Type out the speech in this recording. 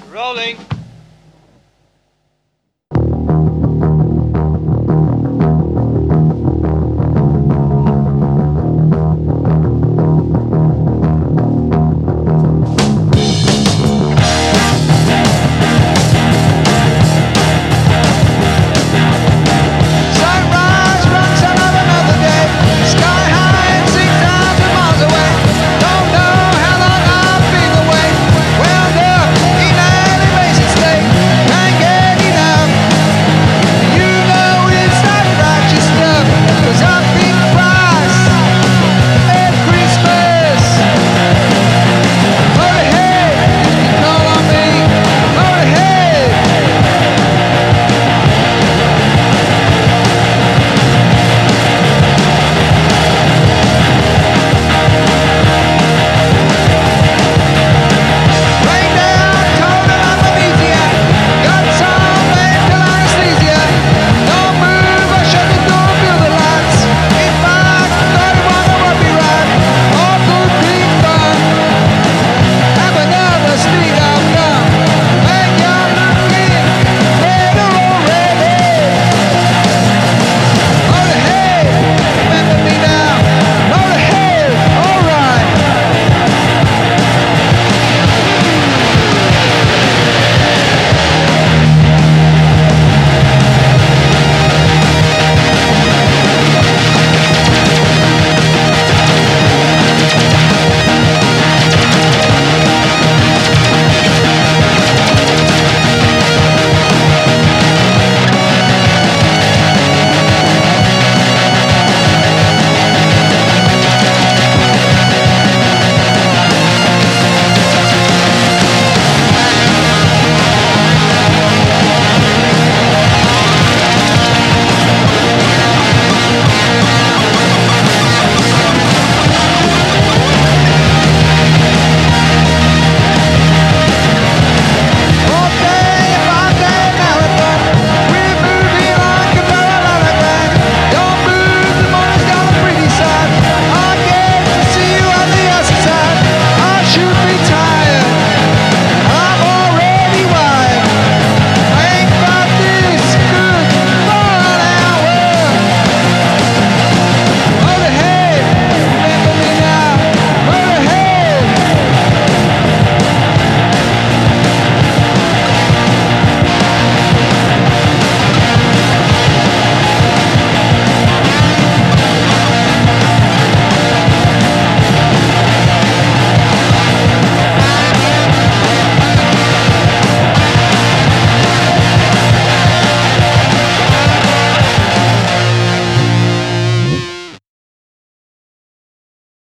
Rolling. Sunrise runs out another day, sky high and 6,000 miles away. Don't know how long I've been away. Wound up in elevation state, can't get enough. You know it's that righteous stuff, 'cause I've been Christ at Christmas. Motorhead, you can call on me, Motorhead. Rain down, cold and I'm amnesiac. Got some mental anesthesia. Don't move, I shut the door, feel the lights. In fact, don't wanna what we run. All good being fun. Have another street I've done. When you're looking better already. Motorhead, remember me now. Motorhead, alright. All day, 5-day marathon. We're moving like a parallelogram. Don't move, the morning's got a pretty side. I get to see you on the other side. I should be tired.